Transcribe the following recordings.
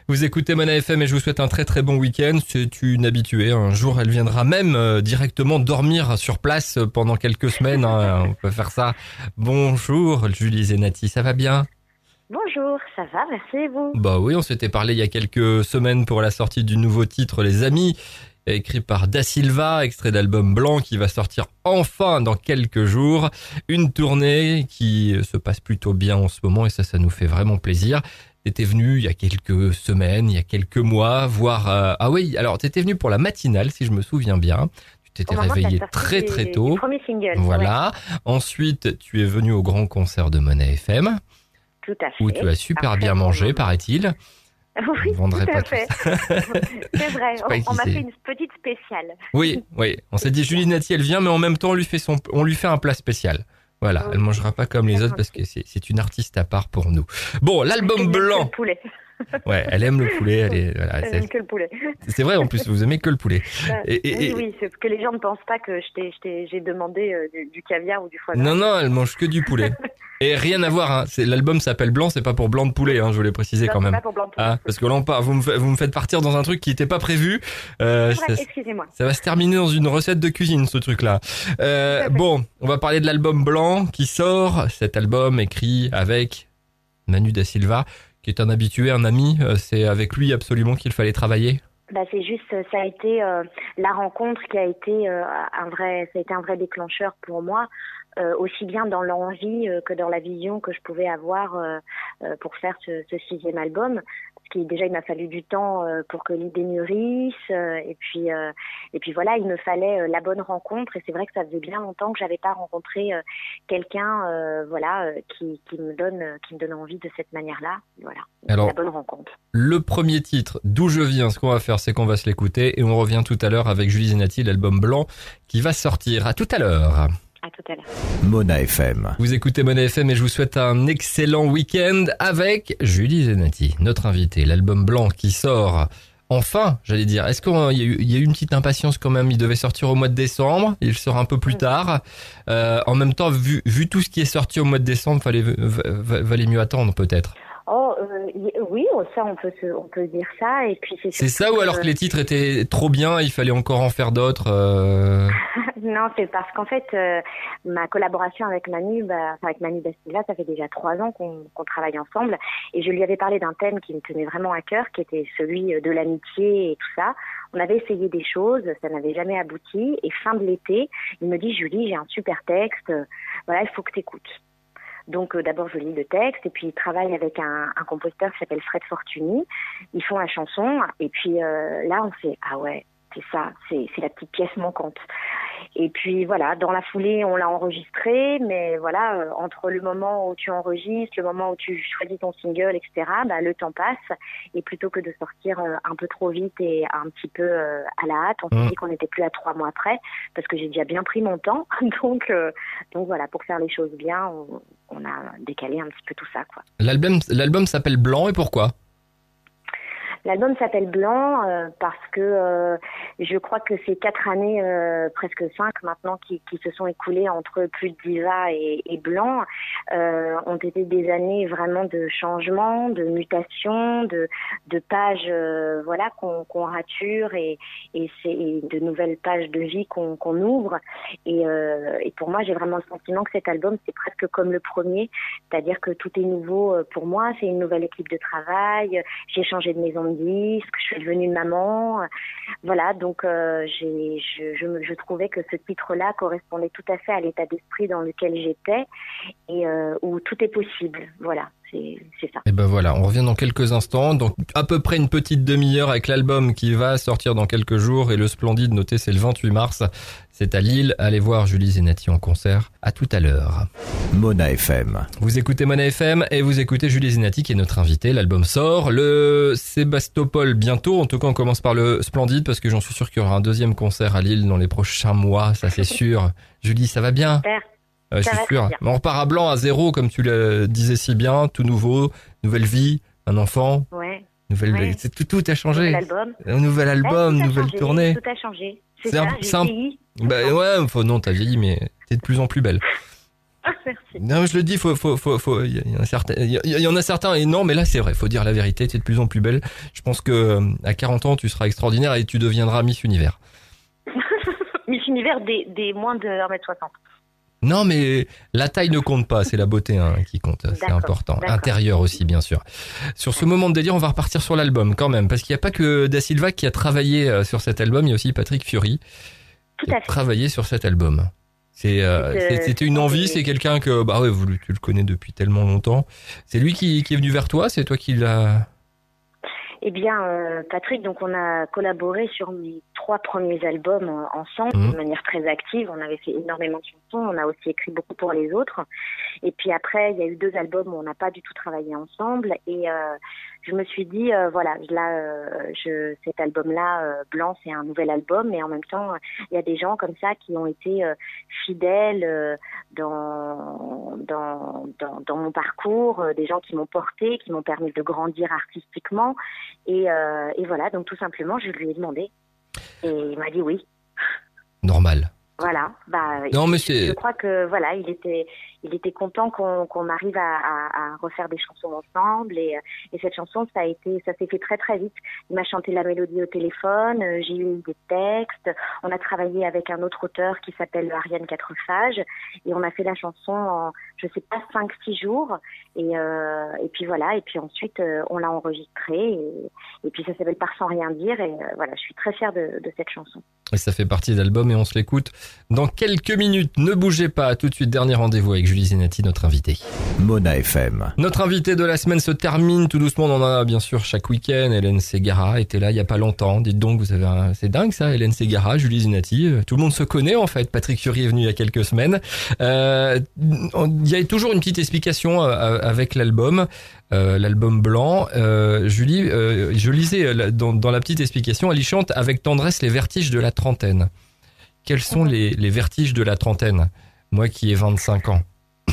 Vous écoutez Mona FM et je vous souhaite un très très bon week-end. C'est une habituée. Un jour, elle viendra même directement dormir sur place pendant quelques semaines. On peut faire ça. Bonjour Julie Zenati, ça va bien? Bonjour, ça va, merci et vous? Bah oui, on s'était parlé il y a quelques semaines pour la sortie du nouveau titre Les Amis, écrit par Da Silva, extrait d'album Blanc qui va sortir enfin dans quelques jours. Une tournée qui se passe plutôt bien en ce moment et ça nous fait vraiment plaisir. T'étais venu il y a quelques semaines, il y a quelques mois, voir... Ah oui, alors t'étais venu pour la matinale, si je me souviens bien. Tu t'étais réveillé très très tôt. Du premier single. Voilà. Ouais. Ensuite, tu es venu au grand concert de Mona FM. Tout à fait. Où tu as super bien mangé, paraît-il. Oui, On vendrait tout pas à fait. C'est vrai, on m'a fait une petite spéciale. Oui. On s'est dit, Julie Zenati, elle vient, mais en même temps, on lui fait un plat spécial. Voilà, elle mangera pas comme les autres parce que c'est une artiste à part pour nous. Bon, l'album Blanc. Le poulet. Ouais, elle aime le poulet. Elle aime que le poulet. C'est vrai, en plus, vous aimez que le poulet. Oui, c'est parce que les gens ne pensent pas que j'ai demandé du caviar ou du foie gras. Non, elle mange que du poulet. Et rien à voir, hein. L'album s'appelle Blanc, c'est pas pour blanc de poulet, hein, je voulais préciser quand même. C'est pas pour blanc de poulet. Ah, parce que là, vous me faites partir dans un truc qui était pas prévu. Excusez-moi. Ça va se terminer dans une recette de cuisine, ce truc-là. Bon, on va parler de l'album Blanc qui sort. Cet album écrit avec Manu Da Silva, qui est un habitué, un ami. C'est avec lui absolument qu'il fallait travailler. C'est juste, ça a été la rencontre qui a été ça a été un vrai déclencheur pour moi. Aussi bien dans l'envie que dans la vision que je pouvais avoir pour faire ce 6e album. Parce qu'il déjà il m'a fallu du temps pour que l'idée mûrisse et puis voilà, il me fallait la bonne rencontre et c'est vrai que ça faisait bien longtemps que j'avais pas rencontré quelqu'un qui me donne envie de cette manière-là. Voilà. Alors, la bonne rencontre. Le premier titre, D'où je viens, ce qu'on va faire, c'est qu'on va se l'écouter et on revient tout à l'heure avec Julie Zenati, l'album Blanc qui va sortir. À tout à l'heure. À tout à l'heure. Mona FM. Vous écoutez Mona FM et je vous souhaite un excellent week-end avec Julie Zenati, notre invitée. L'album Blanc qui sort enfin, j'allais dire. Est-ce qu'il y a eu une petite impatience quand même? Il devait sortir au mois de décembre. Il sort un peu plus tard. En même temps, vu tout ce qui est sorti au mois de décembre, valait mieux attendre peut-être. Oui, ça on peut dire ça et puis c'est ça ou alors que les titres étaient trop bien, il fallait encore en faire d'autres. Non, c'est parce qu'en fait ma collaboration avec Manu Da Silva, ça fait déjà 3 ans qu'on travaille ensemble et je lui avais parlé d'un thème qui me tenait vraiment à cœur, qui était celui de l'amitié et tout ça. On avait essayé des choses, ça n'avait jamais abouti et fin de l'été, il me dit Julie, j'ai un super texte, voilà, il faut que t'écoutes. Donc d'abord je lis le texte et puis il travaille avec un compositeur qui s'appelle Fred Fortuny. Ils font la chanson et puis là on fait ah ouais, c'est ça, c'est la petite pièce manquante. Et puis voilà, dans la foulée on l'a enregistré, mais voilà, entre le moment où tu enregistres, le moment où tu choisis ton single, etc., le temps passe et plutôt que de sortir un peu trop vite et un petit peu à la hâte, on s'est dit qu'on n'était plus à 3 mois près parce que j'ai déjà bien pris mon temps. Donc voilà, pour faire les choses bien, on a décalé un petit peu tout ça, quoi. L'album s'appelle Blanc et pourquoi? L'album s'appelle Blanc parce que je crois que ces 4 années, presque 5 maintenant, qui se sont écoulées entre Plus de Diva et Blanc, ont été des années vraiment de changement, de mutation, de pages qu'on rature et de nouvelles pages de vie qu'on ouvre. Et pour moi, j'ai vraiment le sentiment que cet album, c'est presque comme le premier, c'est-à-dire que tout est nouveau pour moi, c'est une nouvelle équipe de travail, j'ai changé de maison de disque, je suis devenue maman, voilà, donc je trouvais que ce titre-là correspondait tout à fait à l'état d'esprit dans lequel j'étais et où tout est possible, voilà. C'est ça. Et ben voilà, on revient dans quelques instants, donc à peu près une petite demi-heure avec l'album qui va sortir dans quelques jours et le Splendide, notez, c'est le 28 mars, c'est à Lille, allez voir Julie Zenati en concert, à tout à l'heure. Mona FM. Vous écoutez Mona FM et vous écoutez Julie Zenati qui est notre invitée, l'album sort, le Sébastopol bientôt, en tout cas on commence par le Splendide parce que j'en suis sûr qu'il y aura un deuxième concert à Lille dans les prochains mois, ça c'est sûr. Julie, ça va bien? Super. Je suis sûr. Mais on repart à Blanc, à zéro, comme tu le disais si bien, tout nouveau, nouvelle vie, un enfant. Ouais. Tout a changé. Un nouvel album, nouvelle tournée. Tout a changé. C'est ça, j'ai vieilli. Non, t'as vieilli, mais t'es de plus en plus belle. Merci. Non, je le dis, il y en a certains, et non, mais là c'est vrai, faut dire la vérité, tu es de plus en plus belle. Je pense que à 40 ans, tu seras extraordinaire et tu deviendras Miss Univers. Miss Univers des moins de 1m60. Non, mais la taille ne compte pas, c'est la beauté qui compte, c'est important. D'accord. Intérieur aussi, bien sûr. Sur ce moment de délire, on va repartir sur l'album quand même, parce qu'il n'y a pas que Da Silva qui a travaillé sur cet album, il y a aussi Patrick Fiori qui a travaillé sur cet album. C'était une envie, c'est quelqu'un que tu le connais depuis tellement longtemps. C'est lui qui est venu vers toi, c'est toi qui l'as... Eh bien, Patrick, donc on a collaboré sur mes 3 premiers albums ensemble de manière très active. On avait fait énormément de chansons, on a aussi écrit beaucoup pour les autres. Et puis après, il y a eu 2 albums où on n'a pas du tout travaillé ensemble. Et je me suis dit, cet album-là, Blanc, c'est un nouvel album. Et en même temps, il y a des gens comme ça qui ont été fidèles dans mon parcours, des gens qui m'ont porté, qui m'ont permis de grandir artistiquement. Et voilà, donc tout simplement, je lui ai demandé. Et il m'a dit oui. Normal. Voilà. Non, mais je crois que voilà, il était content qu'on arrive à refaire des chansons ensemble. Et cette chanson, ça s'est fait très très vite. Il m'a chanté la mélodie au téléphone. J'ai eu des textes. On a travaillé avec un autre auteur qui s'appelle Ariane Quatrefages. Et on a fait la chanson en, je sais pas, 5-6 jours. Et puis voilà. Et puis ensuite, on l'a enregistrée. Et puis ça s'appelle Par sans rien dire. Et voilà, je suis très fière de cette chanson. Et ça fait partie de l'album et on se l'écoute dans quelques minutes. Ne bougez pas, tout de suite dernier rendez-vous avec Julie Zenati, notre invitée. Mona FM. Notre invitée de la semaine se termine tout doucement. On en a bien sûr chaque week-end. Hélène Ségara était là il y a pas longtemps. Dites donc, c'est dingue ça, Hélène Ségara, Julie Zenati. Tout le monde se connaît en fait. Patrick Fiori est venu il y a quelques semaines. Il y a toujours une petite explication avec l'album. L'album Blanc. Julie, je lisais dans la petite explication, elle y chante avec tendresse les vertiges de la trentaine. Quels sont les vertiges de la trentaine? Moi qui ai 25 ans.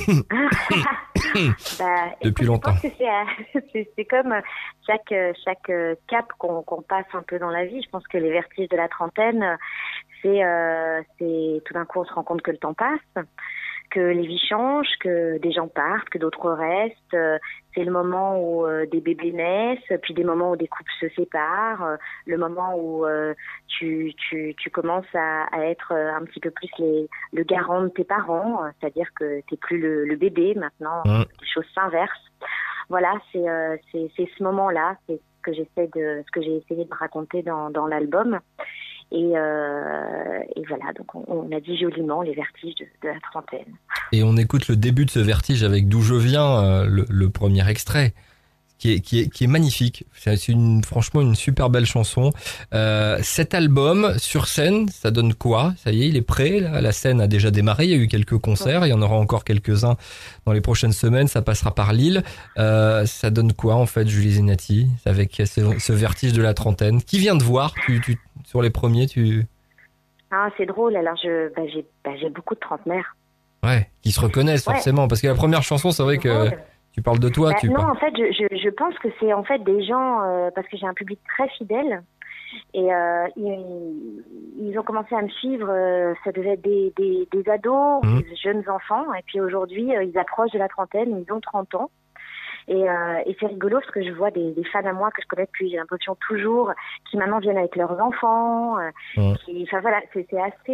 Depuis longtemps. Je pense que c'est comme chaque cap qu'on passe un peu dans la vie. Je pense que les vertiges de la trentaine, c'est tout d'un coup on se rend compte que le temps passe, que les vies changent, que des gens partent, que d'autres restent. C'est le moment où des bébés naissent, puis des moments où des couples se séparent, le moment où tu commences à être un petit peu plus le garant de tes parents, c'est-à-dire que t'es plus le bébé maintenant, les choses s'inversent. Voilà, c'est ce moment-là, c'est ce que j'ai essayé de raconter dans l'album. Et voilà, donc on a dit joliment les vertiges de la trentaine. Et on écoute le début de ce vertige avec D'où je viens, le premier extrait, qui est magnifique. C'est franchement une super belle chanson. Cet album sur scène, ça donne quoi? Ça y est, il est prêt. Là, la scène a déjà démarré. Il y a eu quelques concerts. Il y en aura encore quelques-uns dans les prochaines semaines. Ça passera par Lille. Ça donne quoi en fait, Julie Zenati, avec ce vertige de la trentaine? Qui vient de voir? Sur les premiers, Ah, c'est drôle. Alors j'ai beaucoup de trentenaires. Ouais, qui se reconnaissent forcément, parce que la première chanson, c'est vrai que tu parles de toi. En fait, je pense que c'est en fait des gens, parce que j'ai un public très fidèle, et ils ont commencé à me suivre. Ça devait être des ados, des jeunes enfants, et puis aujourd'hui, ils approchent de la trentaine, ils ont 30 ans. Et c'est rigolo parce que je vois des fans à moi que je connais depuis, j'ai l'impression toujours, qui maintenant viennent avec leurs enfants. Enfin voilà, c'est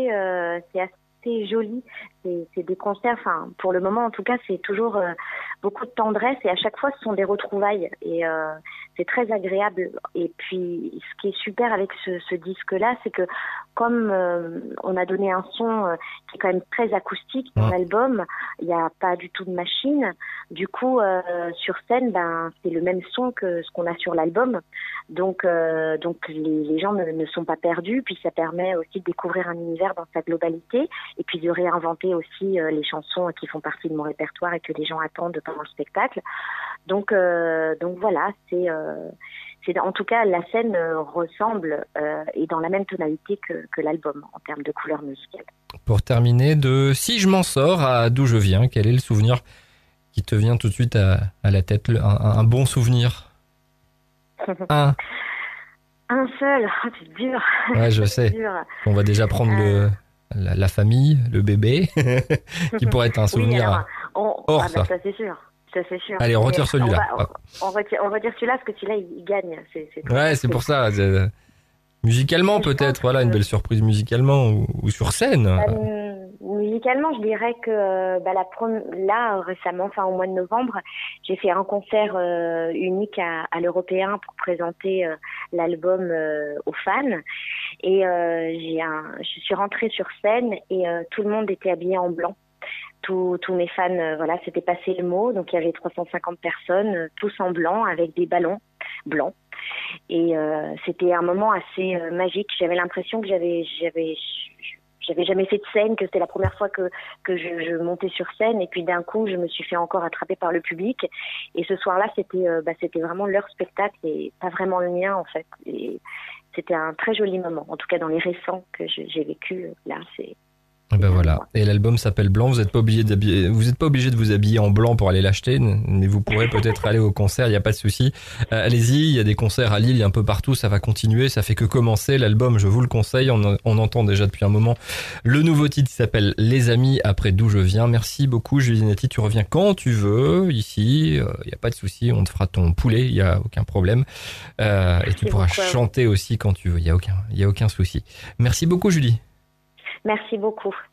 assez joli. C'est des concerts, enfin pour le moment en tout cas, c'est toujours beaucoup de tendresse et à chaque fois ce sont des retrouvailles et c'est très agréable. Et puis ce qui est super avec ce disque-là, c'est que comme on a donné un son qui est quand même très acoustique dans l'album, il n'y a pas du tout de machine. Du coup, sur scène, c'est le même son que ce qu'on a sur l'album. Donc les gens ne sont pas perdus. Puis ça permet aussi de découvrir un univers dans sa globalité et puis de réinventer aussi les chansons qui font partie de mon répertoire et que les gens attendent pendant le spectacle. Donc voilà, c'est en tout cas la scène ressemble et dans la même tonalité que l'album en termes de couleur musicale. Pour terminer, de Si je m'en sors à D'où je viens, quel est le souvenir qui te vient tout de suite à la tête, un bon souvenir? Un seul, c'est dur. Ouais, je sais. On va déjà prendre la famille, le bébé, qui pourrait être un souvenir. Hors ça. Ça c'est sûr. Ça c'est sûr. Allez, on retire celui-là. On retire celui-là parce que celui-là il gagne. Ouais, c'est pour ça. Musicalement peut-être, voilà, une belle surprise musicalement ou sur scène. Musicalement, je dirais que là récemment, enfin au mois de novembre, j'ai fait un concert unique à l'Européen pour présenter l'album aux fans. Et je suis rentrée sur scène et tout le monde était habillé en blanc. Tous mes fans, voilà, c'était passé le mot. Donc il y avait 350 personnes, tous en blanc avec des ballons blancs. Et c'était un moment assez magique. J'avais l'impression que j'avais jamais fait de scène, que c'était la première fois que je montais sur scène. Et puis d'un coup, je me suis fait encore attraper par le public. Et ce soir-là, c'était vraiment leur spectacle et pas vraiment le mien en fait. Et c'était un très joli moment. En tout cas, dans les récents que j'ai vécu, là, c'est. Ben voilà. Et l'album s'appelle Blanc. Vous n'êtes pas obligé de vous habiller en blanc pour aller l'acheter, mais vous pourrez peut-être aller au concert. Il n'y a pas de souci. Allez-y. Il y a des concerts à Lille, il y a un peu partout. Ça va continuer. Ça fait que commencer. L'album, je vous le conseille. On entend déjà depuis un moment le nouveau titre qui s'appelle Les Amis après d'où je viens. Merci beaucoup, Julie Nati. Tu reviens quand tu veux ici. Il n'y a pas de souci. On te fera ton poulet. Il n'y a aucun problème. Et tu pourras chanter aussi quand tu veux. Il y a aucun souci. Merci beaucoup, Julie. Merci beaucoup.